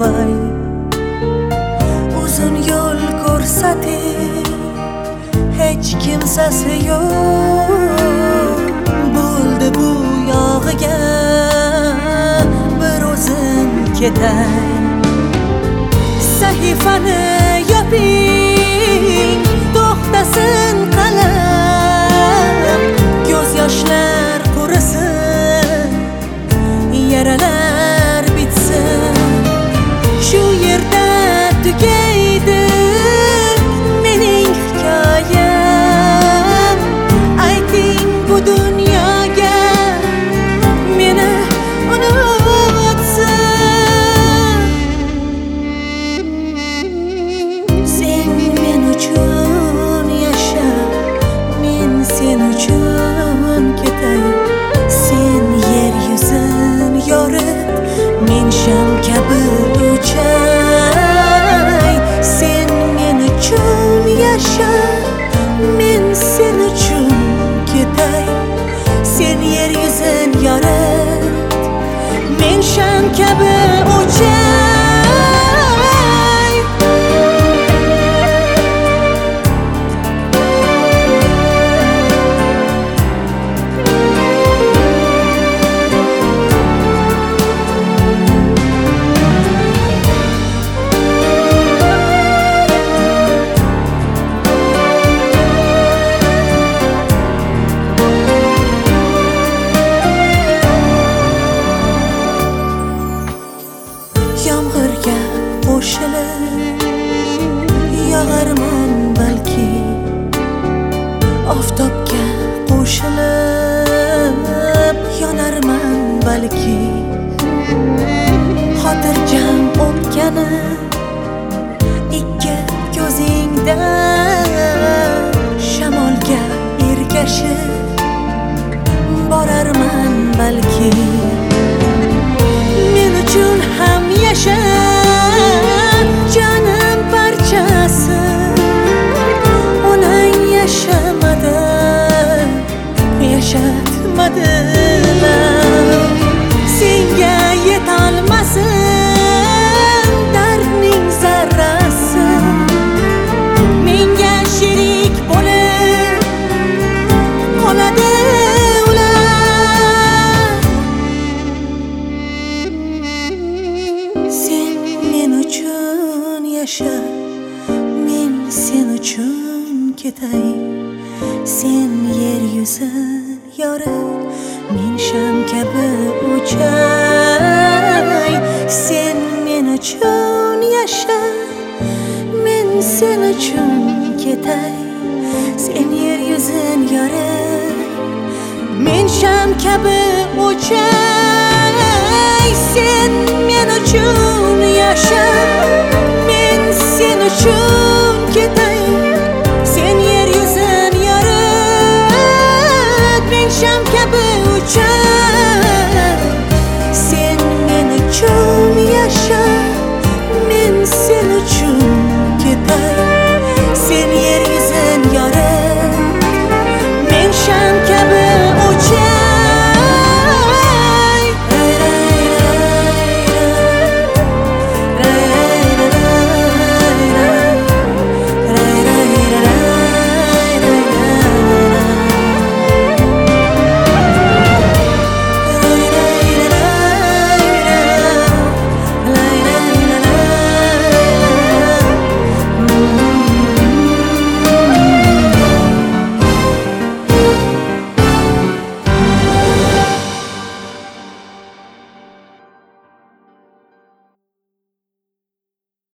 voy uzun yo'l ko'rsatib hech kimsasi yo'q bo'ldi bu yog'iga bir o'zim ketay. Sahifani yoping, to'xtasin qalam, ko'z yoshlar qurisin, yaralar bitsin. Shu yerda tugaydi mening hikoyam. Ayting bu dunyoga meni unutsin. Sen men uchun yasha, men sen uchun ketay. Sen yer yuzin yorit, men sham kabi uchay. Sen men uchun yasha, men sen uchun ketay. Sen yer yuzin yorit, men sham kabi uchay. Yomg'irga qo'shilib yog'arman balki, oftobga qo'shilib yonarman balki. Xotirjam o'pkani ikki ko'zingda shamolga ergashib borarman balki. Men uchun ham yasha jonim parchasi, onang yashamadi, yashatmadilar. Senga yetolmasin dardning zarrasi, menga sherik bo'lib qoladi. Sen men uchun yasha, men sen uchun ketay. Sen yer yuzin yorit, men sham kabi uchay. Sen men uchun yasha, men sen uchun ketay. Sen yer yuzin yorit, men sham kabi uchay. Sen men uchun yasha, men sen uchun